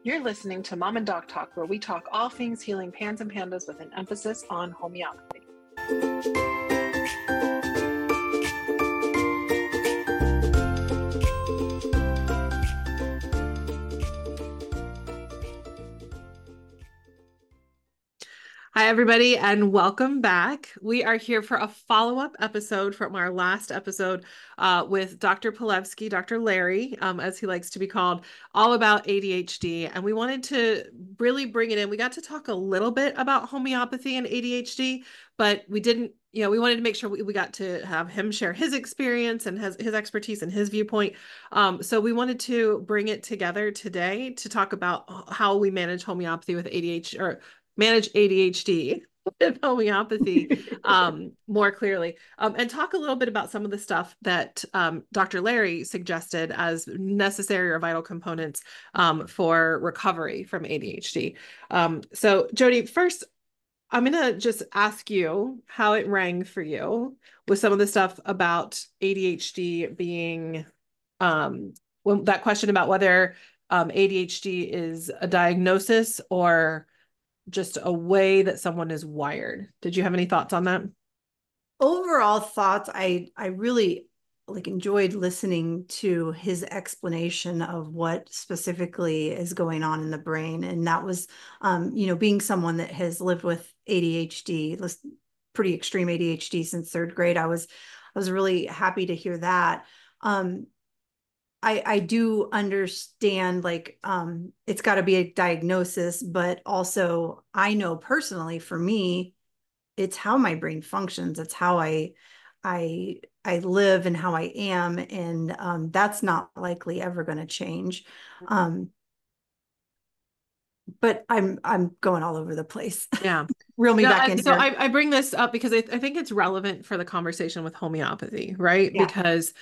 You're listening to Mom and Doc Talk, where we talk all things healing pans and pandas with an emphasis on homeopathy. Hi, everybody, and welcome back. We are here for a follow-up episode from our last episode with Dr. Palevsky, Dr. Larry, as he likes to be called, all about ADHD. And we wanted to really bring it in. We got to talk a little bit about homeopathy and ADHD, but we didn't, we wanted to make sure we got to have him share his experience and his expertise and his viewpoint. So we wanted to bring it together today to talk about how we manage homeopathy with ADHD, or manage ADHD with homeopathy more clearly, and talk a little bit about some of the stuff that Dr. Larry suggested as necessary or vital components for recovery from ADHD. So Jody, first, I'm going to just ask you how it rang for you with some of the stuff about ADHD being, that question about whether ADHD is a diagnosis or just a way that someone is wired. Did you have any thoughts on that? Overall thoughts, I really enjoyed listening to his explanation of what specifically is going on in the brain. And that was, being someone that has lived with ADHD, pretty extreme ADHD since third grade, I was really happy to hear that. I do understand it's got to be a diagnosis, but also I know personally for me, it's how my brain functions. It's how I live and how I am. And that's not likely ever going to change. But I'm going all over the place. Yeah. Reel me back in So here. I bring this up because I think it's relevant for the conversation with homeopathy, right? Yeah. Because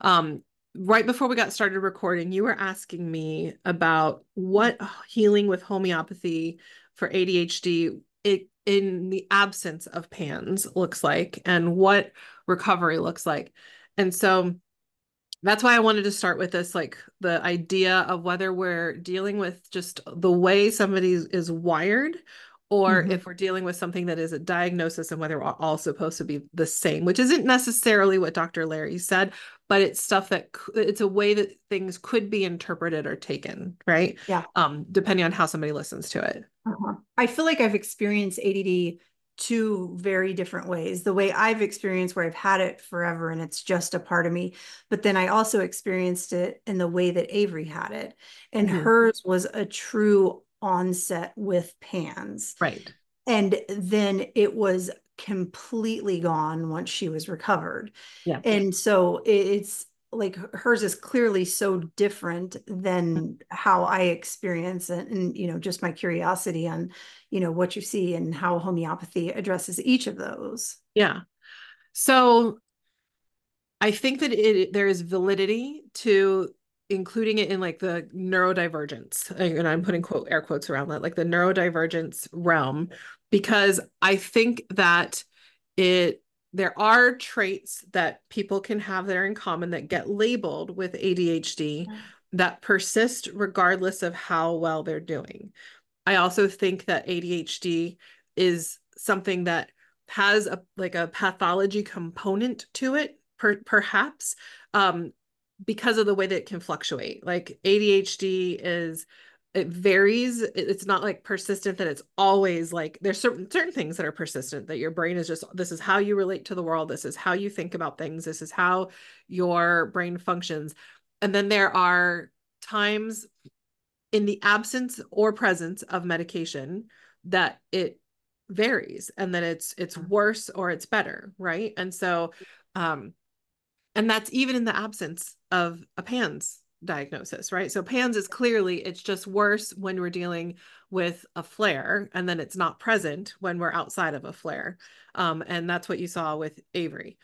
right before we got started recording, you were asking me about what healing with homeopathy for ADHD in the absence of PANS looks like and what recovery looks like. And so that's why I wanted to start with this, like the idea of whether we're dealing with just the way somebody is wired, or if we're dealing with something that is a diagnosis, and whether we're all supposed to be the same, which isn't necessarily what Dr. Larry said, but it's stuff that it's a way that things could be interpreted or taken, right? Yeah. Depending on how somebody listens to it. I feel like I've experienced ADD two very different ways. The way I've experienced, where I've had it forever and it's just a part of me, but then I also experienced it in the way that Avery had it, and hers was a true onset with PANS. Right. And then it was completely gone once she was recovered. Yeah. And so it's like hers is clearly so different than how I experience it. And, just my curiosity on, what you see and how homeopathy addresses each of those. Yeah. So I think that there is validity to including it in like the neurodivergence, and I'm putting air quotes around that, like the neurodivergence realm, because I think that there are traits that people can have that are in common that get labeled with ADHD that persist regardless of how well they're doing. I also think that ADHD is something that has a pathology component to it, perhaps, because of the way that it can fluctuate. Like ADHD it varies. It's not like persistent, that it's always like there's certain things that are persistent, that your brain is just, this is how you relate to the world. This is how you think about things. This is how your brain functions. And then there are times in the absence or presence of medication that it varies, and that it's worse or it's better, right? And so and that's even in the absence of a PANS diagnosis, right? So PANS is clearly, it's just worse when we're dealing with a flare, and then it's not present when we're outside of a flare. And that's what you saw with Avery.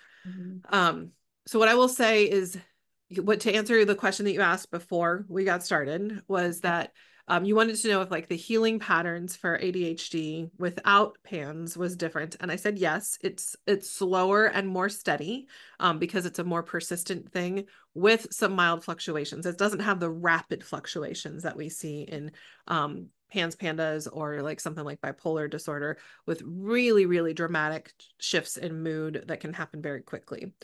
So what I will say is, to answer the question that you asked before we got started, was that You wanted to know if like the healing patterns for ADHD without PANS was different. And I said, yes, it's slower and more steady because it's a more persistent thing with some mild fluctuations. It doesn't have the rapid fluctuations that we see in PANS pandas or like something like bipolar disorder with really, really dramatic shifts in mood that can happen very quickly.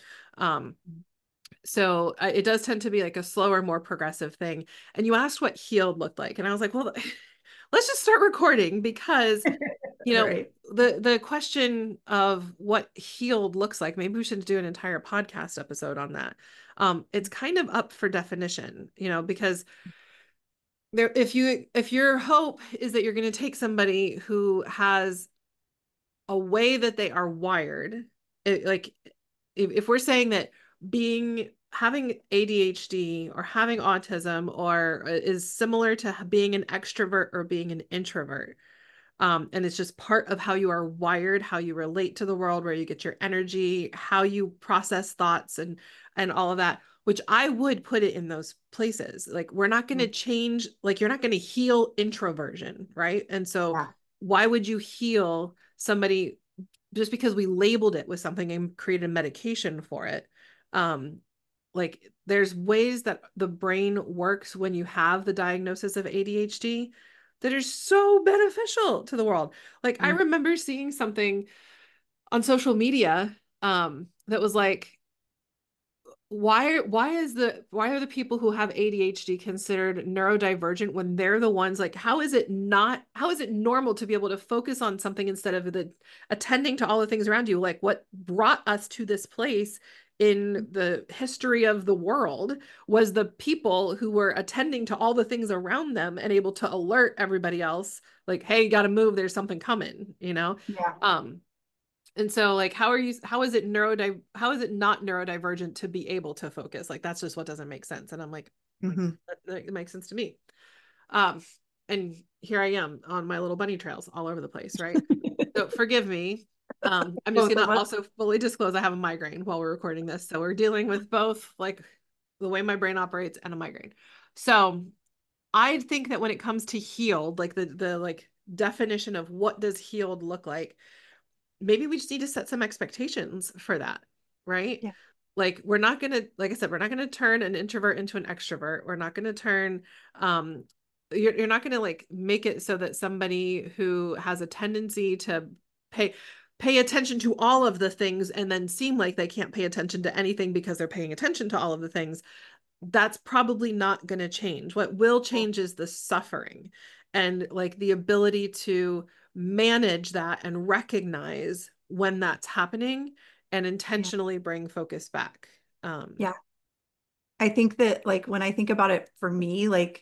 So it does tend to be like a slower, more progressive thing. And you asked what healed looked like. And I was like, well, let's just start recording because, Right. the question of what healed looks like, maybe we should do an entire podcast episode on that. It's kind of up for definition, because there, if your hope is that you're going to take somebody who has a way that they are wired, like if we're saying that having ADHD or having autism or is similar to being an extrovert or being an introvert, and it's just part of how you are wired, how you relate to the world, where you get your energy, how you process thoughts and all of that, which I would put it in those places. Like we're not going to change, like you're not going to heal introversion, right? And so Yeah. why would you heal somebody just because we labeled it with something and created a medication for it? Like there's ways that the brain works when you have the diagnosis of ADHD that are so beneficial to the world. Like I Mm. remember seeing something on social media that was like, why are the people who have ADHD considered neurodivergent when they're the ones, like how is it normal to be able to focus on something instead of the attending to all the things around you? Like what brought us to this place in the history of the world was the people who were attending to all the things around them and able to alert everybody else like, hey, you got to move, there's something coming. Yeah. um and so like how is it not neurodivergent to be able to focus? Like that's just what doesn't make sense. And I'm like Hmm. that makes sense to me. Um and here I am on my little bunny trails all over the place, right? So forgive me. I'm just Both gonna of us. also fully disclose I have a migraine while we're recording this. So we're dealing with both like the way my brain operates and a migraine. So I think that when it comes to healed, like the like definition of what does healed look like, maybe we just need to set some expectations for that, right? Yeah. Like we're not going to, like I said, we're not going to turn an introvert into an extrovert. We're not going to turn you're not going to like make it so that somebody who has a tendency to pay pay attention to all of the things and then seem like they can't pay attention to anything because they're paying attention to all of the things. That's probably not going to change. What will change is the suffering and like the ability to manage that and recognize when that's happening and Yeah. intentionally bring focus back. Yeah. I think that like when I think about it for me, like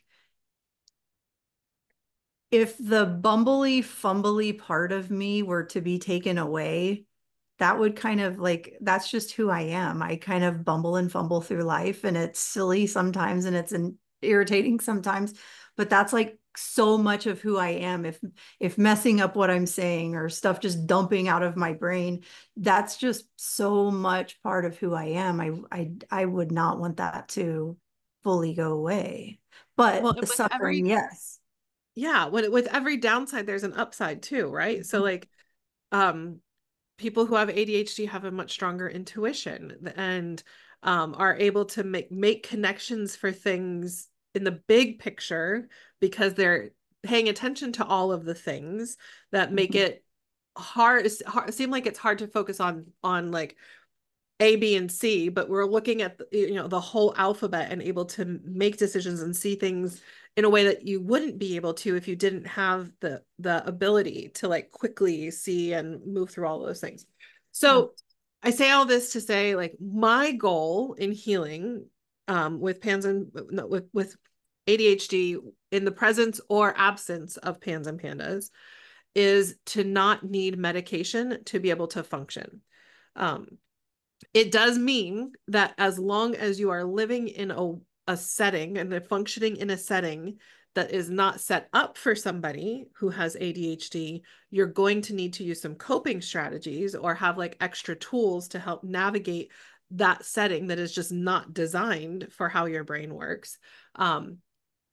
if the bumbly fumbly part of me were to be taken away, that would kind of like that's just who I am. I kind of bumble and fumble through life and it's silly sometimes and it's irritating sometimes, but that's like so much of who I am. If messing up what I'm saying or stuff just dumping out of my brain, that's just so much part of who I am. I would not want that to fully go away. Well, But and the suffering, yes. with every downside, there's an upside too, right? So like, um, people who have ADHD have a much stronger intuition and are able to make connections for things in the big picture because they're paying attention to all of the things that make Mhm. it seem like it's hard to focus on like A, B, and C, but we're looking at the whole alphabet and able to make decisions and see things in a way that you wouldn't be able to if you didn't have the ability to like quickly see and move through all those things. Yeah. So I say all this to say like my goal in healing with PANS and no, with ADHD in the presence or absence of PANS and PANDAS is to not need medication to be able to function. Um, it does mean that as long as you are living in a setting and functioning in a setting that is not set up for somebody who has ADHD, you're going to need to use some coping strategies or have like extra tools to help navigate that setting that is just not designed for how your brain works. Um,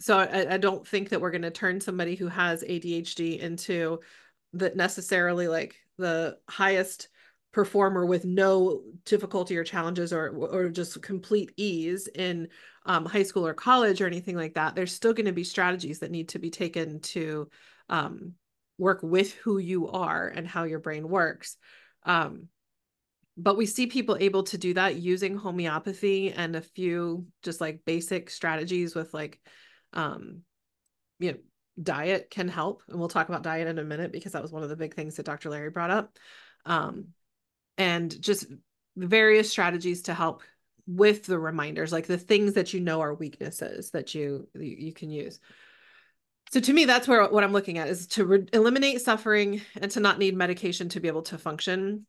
So I don't think that we're going to turn somebody who has ADHD into the necessarily like the highest performer with no difficulty or challenges or just complete ease in high school or college or anything like that. There's still going to be strategies that need to be taken to um, work with who you are and how your brain works. Um, but we see people able to do that using homeopathy and a few just like basic strategies with like um, you know, diet can help. And we'll talk about diet in a minute because that was one of the big things that Dr. Larry brought up. And just various strategies to help with the reminders, like the things that you know are weaknesses that you can use. So to me, that's where what I'm looking at is to eliminate suffering and to not need medication to be able to function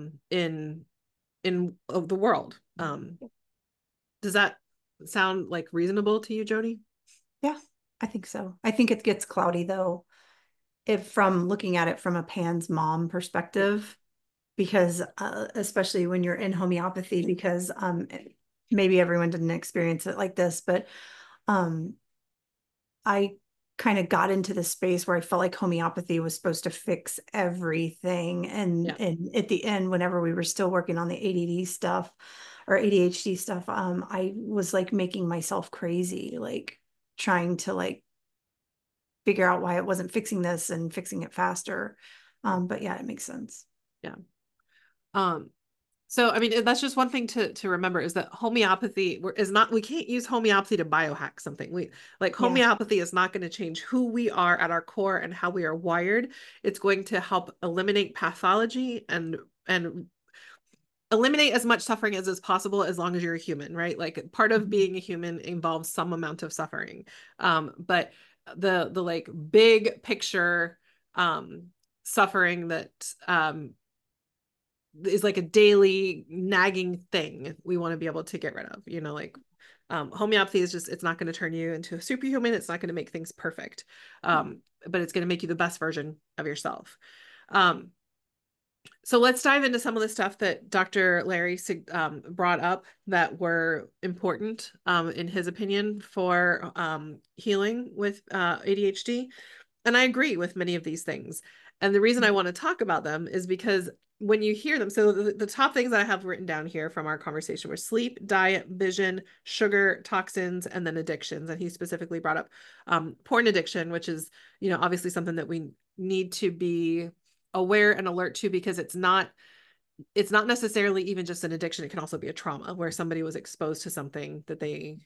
in the world. Does that sound like reasonable to you, Jody? Yeah, I think so. I think it gets cloudy though, if from looking at it from a Pan's mom Yeah. perspective, because especially when you're in homeopathy, because maybe everyone didn't experience it like this, but um, I kind of got into the space where I felt like homeopathy was supposed to fix everything. Yeah. And at the end, whenever we were still working on the ADD stuff or ADHD stuff, I was like making myself crazy, like trying to like figure out why it wasn't fixing this and fixing it faster. But yeah, it makes sense. Yeah. Um, so I mean that's just one thing to remember is that homeopathy is not we can't use homeopathy to biohack something. We like Yeah. homeopathy is not going to change who we are at our core and how we are wired. It's going to help eliminate pathology and eliminate as much suffering as is possible as long as you're a human, right? Like part of Mhm. being a human involves some amount of suffering. But the like big picture suffering that is like a daily nagging thing we want to be able to get rid of, like homeopathy is just it's not going to turn you into a superhuman, it's not going to make things perfect, but it's going to make you the best version of yourself. So let's dive into some of the stuff that Dr. Larry brought up that were important, in his opinion, for healing with ADHD. And I agree with many of these things. And the reason I want to talk about them is because when you hear them, so the top things that I have written down here from our conversation were sleep, diet, vision, sugar, toxins, and then addictions. And he specifically brought up porn addiction, which is, obviously something that we need to be aware and alert to because it's not necessarily even just an addiction. It can also be a trauma where somebody was exposed to something that they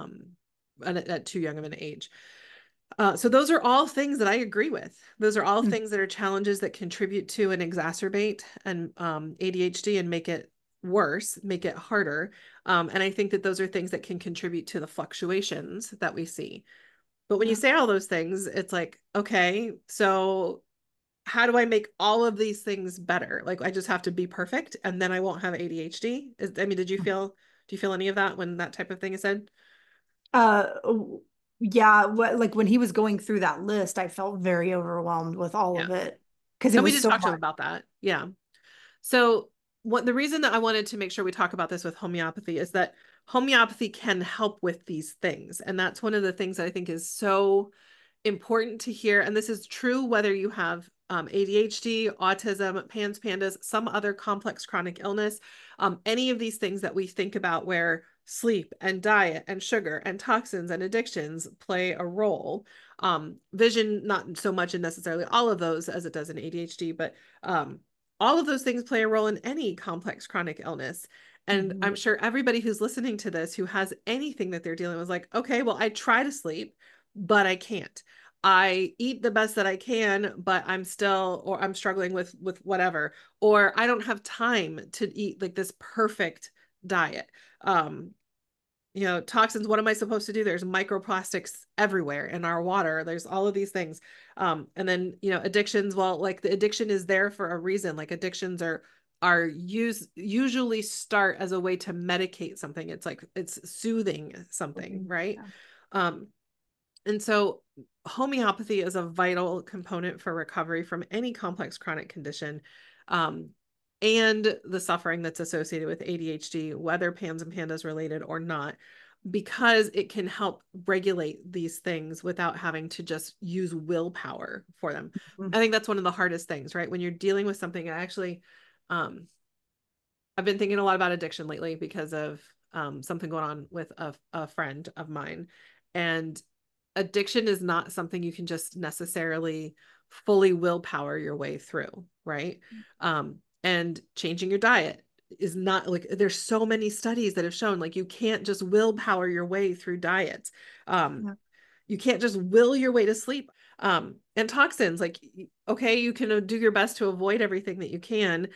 at too young of an age. So those are all things that I agree with. Those are all things that are challenges that contribute to and exacerbate and ADHD and make it worse, make it harder. And I think that those are things that can contribute to the fluctuations that we see. But when you Yeah. say all those things, it's like, okay, so how do I make all of these things better? Like I just have to be perfect and then I won't have ADHD. I mean, do you feel any of that when that type of thing is said? Uh, yeah, like when he was going through that list, I felt very overwhelmed with all Yeah. of it because it And we was did so talk to him much. about that. Yeah. So what the reason that I wanted to make sure we talk about this with homeopathy is that homeopathy can help with these things. And that's one of the things that I think is so important to hear. And this is true whether you have ADHD, autism, PANS, PANDAS, some other complex chronic illness, any of these things that we think about where sleep and diet and sugar and toxins and addictions play a role. Vision, not so much in necessarily all of those as it does in ADHD, but all of those things play a role in any complex chronic illness. And Mhm. I'm sure everybody who's listening to this who has anything that they're dealing with, like, okay, well, I try to sleep, but I can't. I eat the best that I can, but I'm struggling with whatever, or I don't have time to eat like this perfect diet. Um, toxins, what am I supposed to do? There's microplastics everywhere in our water. There's all of these things. And then, addictions, well, like the addiction is there for a reason. Like addictions usually start as a way to medicate something. It's like it's soothing something, right? Yeah. Um, and so homeopathy is a vital component for recovery from any complex chronic condition, um, and the suffering that's associated with ADHD, whether PANS and PANDAS related or not. because it can help regulate these things without having to just use willpower for them. I think that's one of the hardest things, right? When you're dealing with something, um, I've been thinking a lot about addiction lately because of something going on with a friend of mine. And addiction is not something you can just necessarily fully willpower your way through, right? And changing your diet is not like, there's so many studies that have shown like you can't just willpower your way through diets. Um, Yeah. you can't just will your way to sleep. And toxins, like, okay, you can do your best to avoid everything that you can,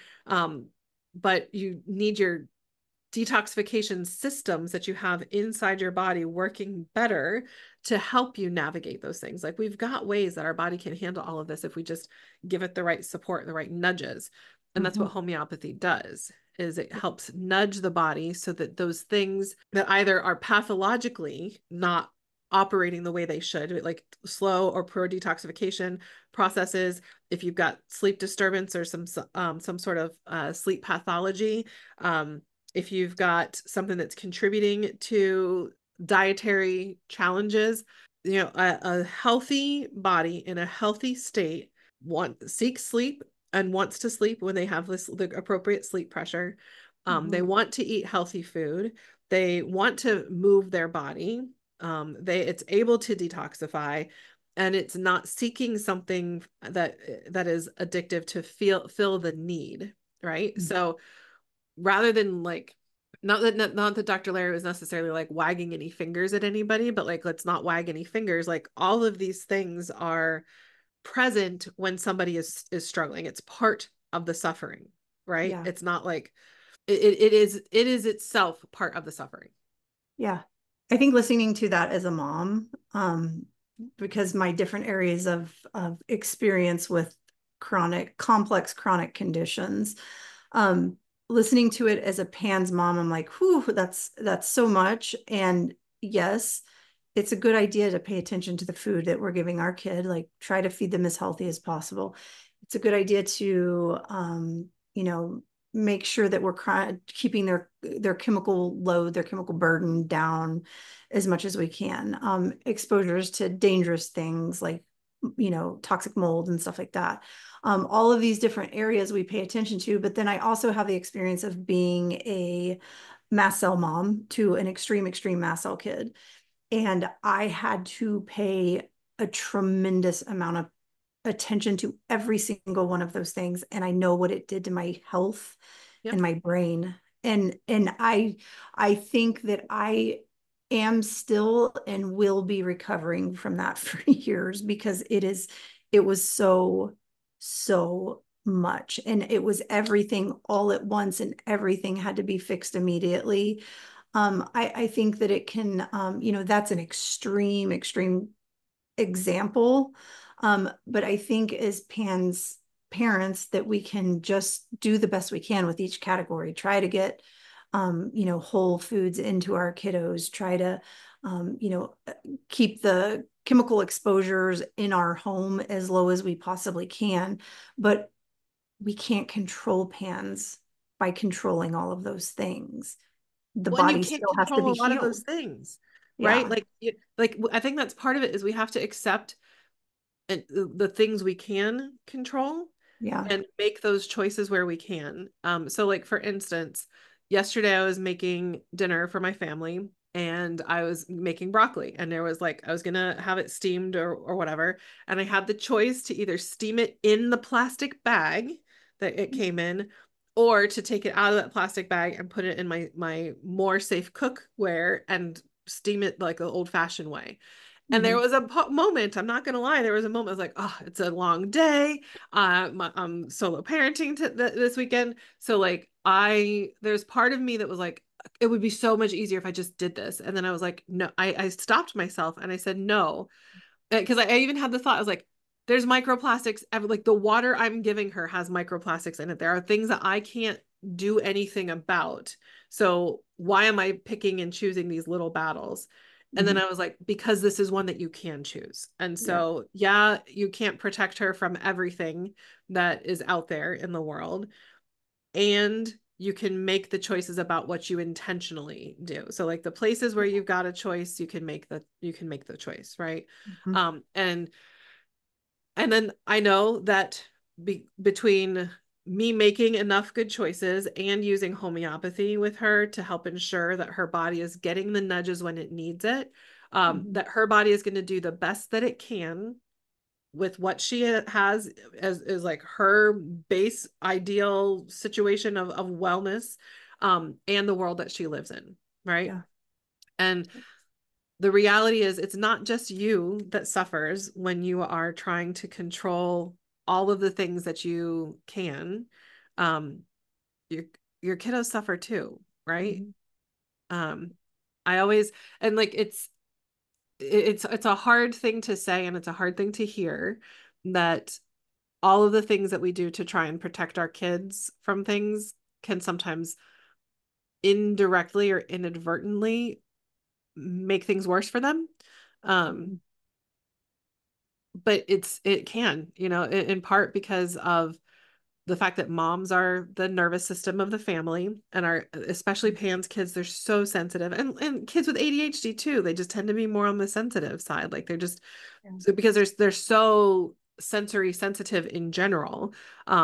but you need your detoxification systems that you have inside your body working better to help you navigate those things. Like, we've got ways that our body can handle all of this if we just give it the right support and the right nudges. And that's Mm-hmm. what homeopathy does, is it helps nudge the body so that those things that either are pathologically not operating the way they should, like slow or poor detoxification processes, if you've got sleep disturbance or some sort of sleep pathology, if you've got something that's contributing to dietary challenges, a healthy body in a healthy state seeks sleep and wants to sleep when they have the appropriate sleep pressure. Mm-hmm. They want to eat healthy food. They want to move their body. It's able to detoxify, and it's not seeking something that is addictive to fill the need, right? So rather than like, not that Dr. Larry was necessarily like wagging any fingers at anybody, but like, let's not wag any fingers. Like, all of these things are present when somebody is struggling. It's part of the suffering, right? Yeah. It's not like it is itself part of the suffering. Yeah. I think listening to that as a mom, because my different areas of experience with complex chronic conditions, um, listening to it as a PANS mom, I'm like, whew, that's so much. And yes, it's a good idea to pay attention to the food that we're giving our kid, like try to feed them as healthy as possible. It's a good idea to, you know, make sure that we're keeping their chemical load, their chemical burden down as much as we can. Exposures to dangerous things like, you know, toxic mold and stuff like that. All of these different areas we pay attention to, but then I also have the experience of being a mast cell mom to an extreme mast cell kid. And I had to pay a tremendous amount of attention to every single one of those things. And I know what it did to my health Yep. and my brain. And I think that I am still and will be recovering from that for years, because it was so much. And it was everything all at once, and everything had to be fixed immediately. I think that it can, you know, that's an extreme example. But I think as parents that we can just do the best we can with each category, try to get, you know, whole foods into our kiddos, try to, you know, keep the chemical exposures in our home as low as we possibly can. But we can't control PANS by controlling all of those things. The When you body can't still has to control be a lot of those healed. things, right? Yeah. Like I think that's part of it, is we have to accept the things we can control Yeah. and make those choices where we can. So like, for instance, yesterday I was making dinner for my family, and I was making broccoli, and there was like, I was gonna have it steamed or whatever, and I had the choice to either steam it in the plastic bag that it came in, or to take it out of that plastic bag and put it in my more safe cookware and steam it like the old fashioned way. And there Mm-hmm. was a moment, I'm not gonna lie, there was a moment I was like, oh, it's a long day. I'm solo parenting this weekend. So like, there's part of me that was like, it would be so much easier if I just did this. And then I was like, no, I stopped myself and I said, no. Because I even had the thought, I was like, there's microplastics, like the water I'm giving her has microplastics in it. There are things that I can't do anything about. So why am I picking and choosing these little battles? And then Mm-hmm. I was like, because this is one that you can choose. And Yeah. so, yeah, you can't protect her from everything that is out there in the world. And you can make the choices about what you intentionally do. So like the places where you've got a choice, you can make the choice, right? Mhm. And then I know that between me making enough good choices and using homeopathy with her to help ensure that her body is getting the nudges when it needs it, Mhm. that her body is going to do the best that it can with what she has as is like her base ideal situation of wellness, and the world that she lives in, right? Yeah. And the reality is it's not just you that suffers when you are trying to control all of the things that you can. um your your kiddos suffer too, right? Mhm. um I always, and like it's a hard thing to say and it's a hard thing to hear, that all of the things that we do to try and protect our kids from things can sometimes indirectly or inadvertently make things worse for them. um Mhm. but it can, in part because of the fact that moms are the nervous system of the family, and are especially Pan's kids, they're so sensitive, and kids with ADHD too, they just tend to be more on the sensitive side, like they're just, Yeah. so because they're so sensory sensitive in general,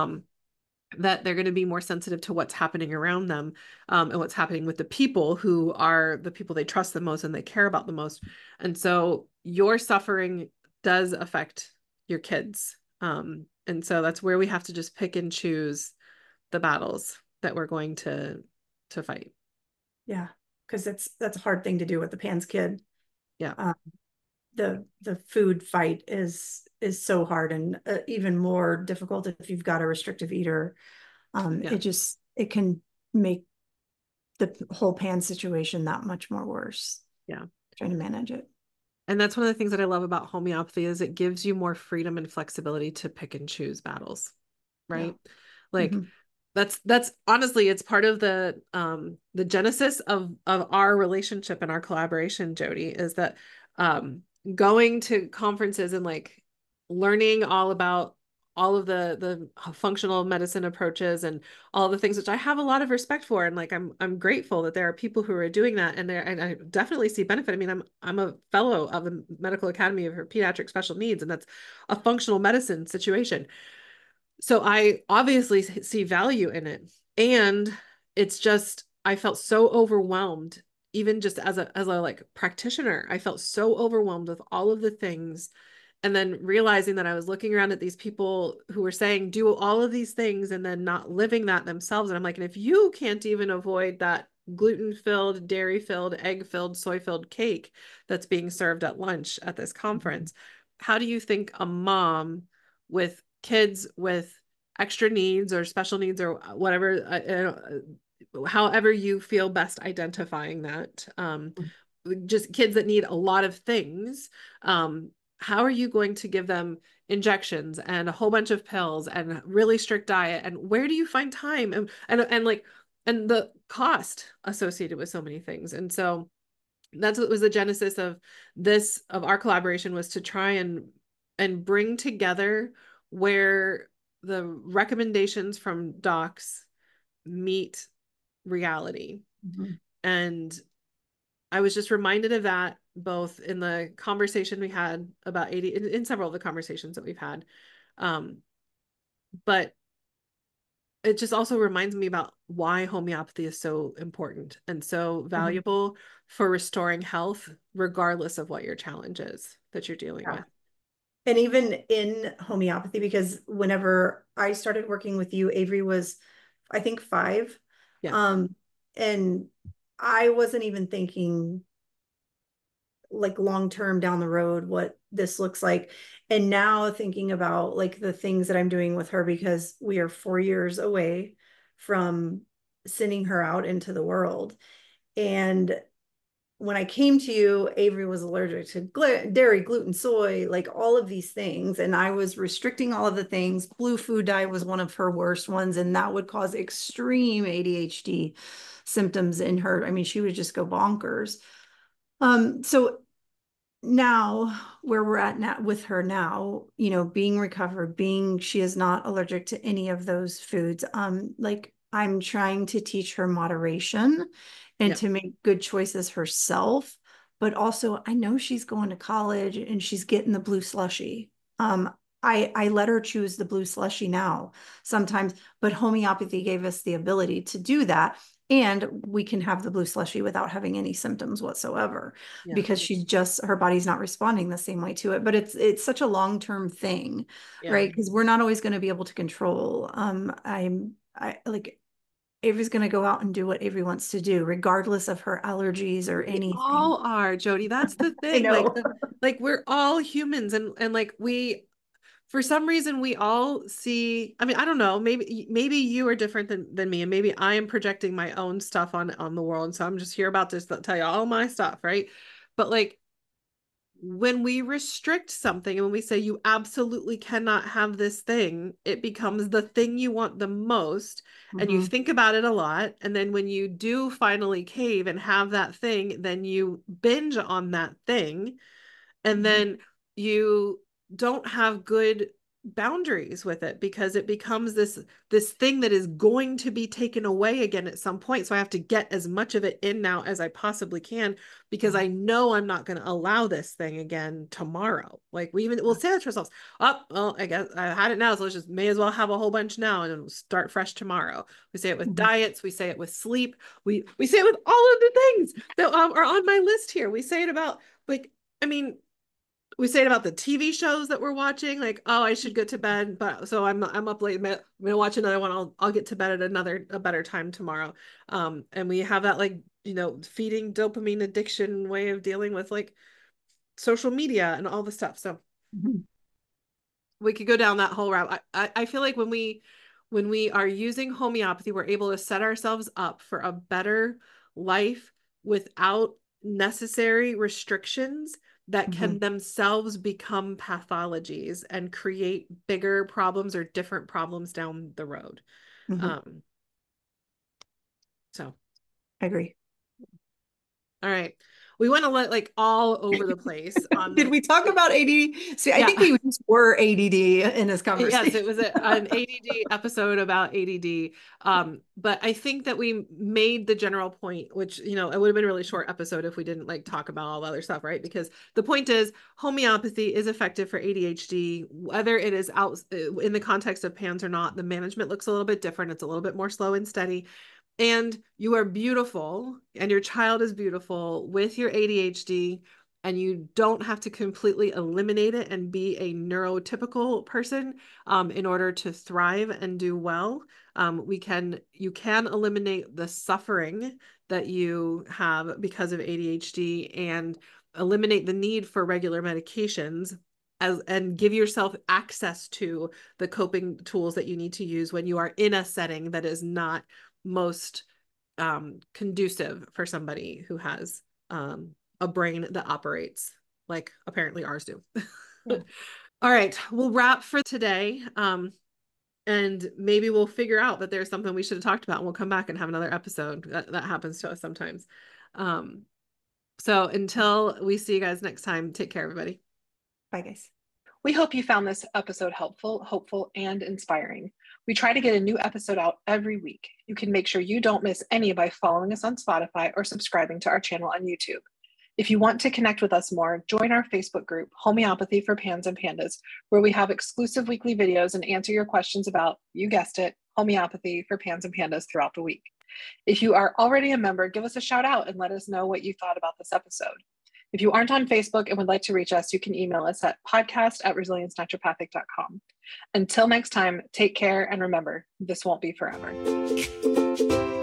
that they're going to be more sensitive to what's happening around them, and what's happening with the people who are the people they trust the most and they care about the most. And so your suffering does affect your kids. And so that's where we have to just pick and choose the battles that we're going to fight. Yeah. Because that's a hard thing to do with the Pan's kid. Yeah. Um, the food fight is so hard, and even more difficult if you've got a restrictive eater. Yeah. It can make the whole Pan situation that much more worse, Yeah. trying to manage it. And that's one of the things that I love about homeopathy is it gives you more freedom and flexibility to pick and choose battles, Yeah. right? Like Mhm. that's honestly, it's part of the genesis of our relationship and our collaboration, Jody, is that um going to conferences and like learning all about all of the functional medicine approaches and all the things which I have a lot of respect for, and like I'm grateful that there are people who are doing that, and I definitely see benefit. I mean, I'm a fellow of the Medical Academy for Pediatric Special Needs, and that's a functional medicine situation, so I obviously see value in it. And it's just, I felt so overwhelmed, even just as a like practitioner. I felt so overwhelmed with all of the things. And then realizing that I was looking around at these people who were saying, do all of these things and then not living that themselves. And I'm like, and if you can't even avoid that gluten-filled, dairy-filled, egg-filled, soy-filled cake that's being served at lunch at this Mhm. conference, how do you think a mom with kids with extra needs or special needs or whatever, however you feel best identifying that, just kids that need a lot of things, how are you going to give them injections and a whole bunch of pills and really strict diet, and where do you find time, and like, and the cost associated with so many things. And so that's what was the genesis of our collaboration, was to try and bring together where the recommendations from docs meet reality. Mhm. And I was just reminded of that both in the conversation we had about 80, in several of the conversations that we've had. Um, but it just also reminds me about why homeopathy is so important and so Mhm. valuable for restoring health, regardless of what your challenge is that you're dealing Yeah. with. And even in homeopathy, because whenever I started working with you, Avery was, I think, 5. Yeah. Um, and I wasn't even thinking like long term down the road what this looks like. And now thinking about like the things that I'm doing with her, because we are 4 years away from sending her out into the world. And when I came to you, Avery was allergic to dairy, gluten, soy, like all of these things. And I was restricting all of the things. Blue food dye was one of her worst ones, and that would cause extreme ADHD symptoms in her. I mean, she would just go bonkers. So now where we're at now with her now, being recovered, being she is not allergic to any of those foods, like I'm trying to teach her moderation and Yeah. to make good choices herself. But also, I know she's going to college and she's getting the blue slushy. I let her choose the blue slushy now sometimes, but homeopathy gave us the ability to do that. And we can have the blue slushy without having any symptoms whatsoever Yeah. because she's just, her body's not responding the same way to it. But it's such a long-term thing, Yeah. right? Because we're not always going to be able to control. I like Avery's going to go out and do what Avery wants to do, regardless of her allergies or We anything. all are, Jody. That's the I thing. know. Like we're all humans and like we for some reason we all see, I mean, I don't know, maybe you are different than me, and maybe I am projecting my own stuff on the world. So I'm just here about to tell you all my stuff, right? But like when we restrict something and when we say you absolutely cannot have this thing, it becomes the thing you want the most. And you Mhm. think about it a lot. And then when you do finally cave and have that thing, then you binge on that thing. And Mhm. then you don't have good boundaries with it because it becomes this thing that is going to be taken away again at some point. So I have to get as much of it in now as I possibly can because Yeah. I know I'm not going to allow this thing again tomorrow. Like we'll say that to ourselves, oh well, I guess I had it now, so let's just may as well have a whole bunch now and then start fresh tomorrow. We say it with Mhm. diets, we say it with sleep, we say it with all of the things that are on my list here. We say it about like, I mean, we say it about the TV shows that we're watching, like, oh, I should get to bed, but so I'm up late. I'm gonna watch another one. I'll get to bed at a better time tomorrow. And we have that like, feeding dopamine addiction way of dealing with like social media and all the stuff. So Mhm. we could go down that whole route. I feel like when we are using homeopathy, we're able to set ourselves up for a better life without necessary restrictions that can Mhm. themselves become pathologies and create bigger problems or different problems down the road. Mhm. Um, so I agree. all right. We went to let like all over the place on Did this. we talk about ADD? See, I think Yeah. we just were ADD in this Yes, conversation. it was an ADD episode about ADD. But I think that we made the general point, which, it would have been a really short episode if we didn't like talk about all the other stuff, right? Because the point is homeopathy is effective for ADHD, whether it is out in the context of PANS or not. The management looks a little bit different. It's a little bit more slow and steady. And you are beautiful, and your child is beautiful with your ADHD, and you don't have to completely eliminate it and be a neurotypical person in order to thrive and do well. You can eliminate the suffering that you have because of ADHD and eliminate the need for regular medications and give yourself access to the coping tools that you need to use when you are in a setting that is not most conducive for somebody who has a brain that operates like apparently ours do. Yeah. All right, we'll wrap for today. And maybe we'll figure out that there's something we should have talked about and we'll come back and have another episode. That happens to us sometimes. Um, so until we see you guys next time, take care, everybody. Bye, guys. We hope you found this episode helpful, hopeful, and inspiring. We try to get a new episode out every week. You can make sure you don't miss any by following us on Spotify or subscribing to our channel on YouTube. If you want to connect with us more, join our Facebook group, Homeopathy for Pans and Pandas, where we have exclusive weekly videos and answer your questions about, you guessed it, homeopathy for pans and pandas throughout the week. If you are already a member, give us a shout out and let us know what you thought about this episode. If you aren't on Facebook and would like to reach us, you can email us at podcast@resiliencenaturopathic.com. Until next time, take care and remember, this won't be forever.